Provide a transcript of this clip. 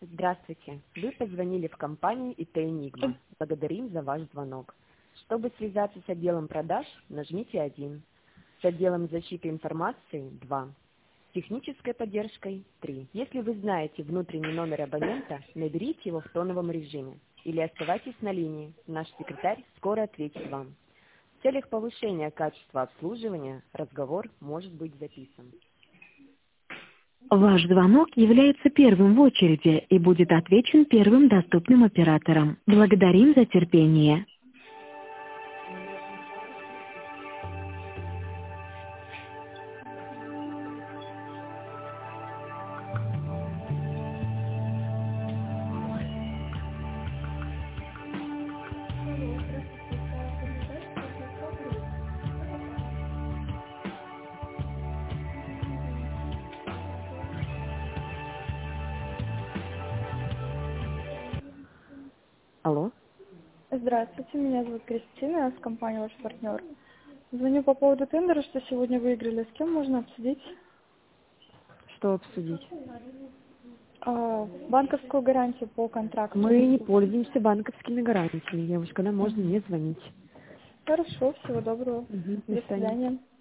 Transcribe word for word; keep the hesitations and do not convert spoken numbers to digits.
Здравствуйте. Вы позвонили в компанию ай ти Enigma. Благодарим за ваш звонок. Чтобы связаться с отделом продаж, нажмите один. С отделом защиты информации два. С технической поддержкой три. Если вы знаете внутренний номер абонента, наберите его в тоновом режиме или оставайтесь на линии. Наш секретарь скоро ответит вам. В целях повышения качества обслуживания разговор может быть записан. Ваш звонок является первым в очереди и будет отвечен первым доступным оператором. Благодарим за терпение. Алло? Здравствуйте, меня зовут Кристина, я с компанией «Ваш партнер». Звоню по поводу тендера, что сегодня выиграли. С кем можно обсудить? Что обсудить? А, банковскую гарантию по контракту. Мы не пользуемся банковскими гарантиями. Девушка, нам можно не звонить. Хорошо, всего доброго. Угу, До свидания.